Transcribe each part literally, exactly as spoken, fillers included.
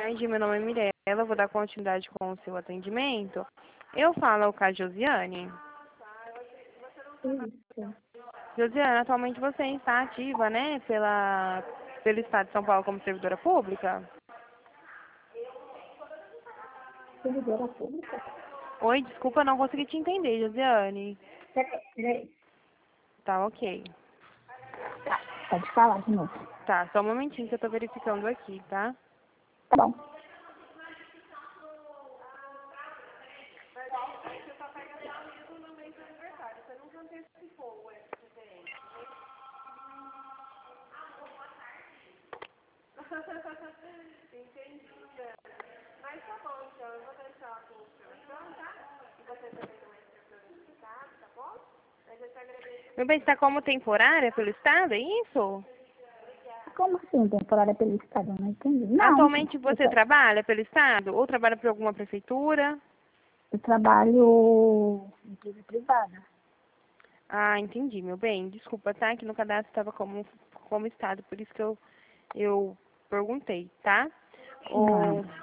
tarde, meu nome é Mirella, vou dar continuidade com o seu atendimento. Eu falo com a Josiane. Isso. Josiane, atualmente você está ativa, né, pela, pelo Estado de São Paulo como servidora pública? Servidora pública? Oi, desculpa, não consegui te entender, Josiane. Peraí, peraí. Tá, ok. Tá, pode falar de novo. Tá, só um momentinho que eu tô verificando aqui, tá? Tá bom. Entendi. Mas tá bom, então, eu vou deixar com o senhor, tá? E você também não é certificado, tá bom? Mas eu te agradeço. Meu bem, você tá como temporária pelo Estado, é isso? Como assim, temporária pelo Estado? Eu não entendi. Não. Atualmente você Eu, trabalha pelo Estado ou trabalha por alguma prefeitura? eu trabalho em empresa privada. Ah, entendi, meu bem. Desculpa, tá? Que no cadastro estava como, como Estado, por isso que eu, eu perguntei, tá? Não. Ô,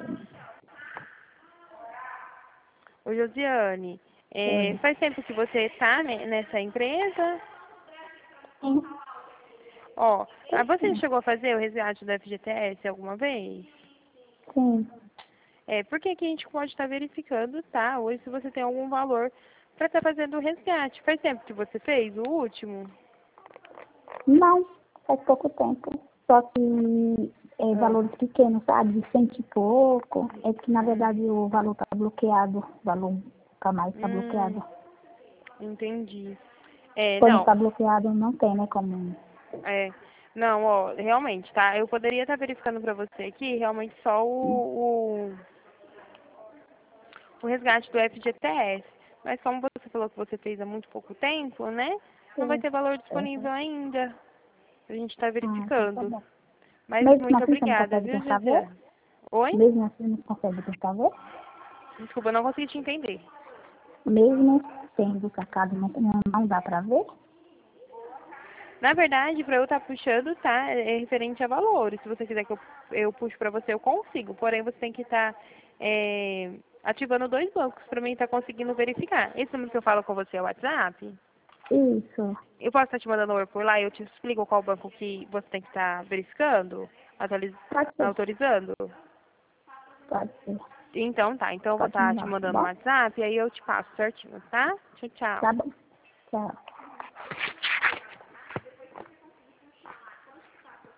ô Josiane, é, Oi. faz tempo que você está nessa empresa? Sim. Ó, ah, você Sim. chegou a fazer o resgate do F G T S alguma vez? Sim. É, porque aqui a gente pode estar verificando, tá? Hoje se você tem algum valor para estar fazendo o resgate. Faz tempo que você fez o último? Não, faz pouco tempo. Só que é Ah, valores pequenos, sabe? De cento e pouco. É que, na hum, verdade, o valor tá bloqueado. O valor a mais tá hum, bloqueado. entendi. É, Quando não, tá bloqueado, não tem, né? Como... é, não, ó, realmente, tá? Eu poderia estar verificando para você aqui realmente só o, o, o resgate do F G T S. Mas como você falou que você fez há muito pouco tempo, né? Não vai Sim. ter valor Uhum. disponível ainda. A gente está Ah, então tá verificando. bom. Mas Mesmo muito assim, você não obrigada, consegue viu, tentar ver? Josiane? Oi? Mesmo assim, não consegue tentar ver? Desculpa, eu não consegui te entender. Mesmo sendo sacado, não, não não dá pra ver? Na verdade, para eu estar puxando, tá? É referente a valores. Se você quiser que eu, eu puxe para você, eu consigo. Porém, você tem que estar é, ativando dois bancos para mim estar conseguindo verificar. Esse número que eu falo com você é o WhatsApp? Isso. Eu posso estar te mandando um oi por lá e eu te explico qual banco que você tem que estar verificando, atualiz... Pode ser. autorizando? Pode ser. Então tá, então eu vou Pode estar te mandar, tá mandando um bom? WhatsApp e aí eu te passo certinho, tá? Tchau, tchau. Tá bom. Tchau.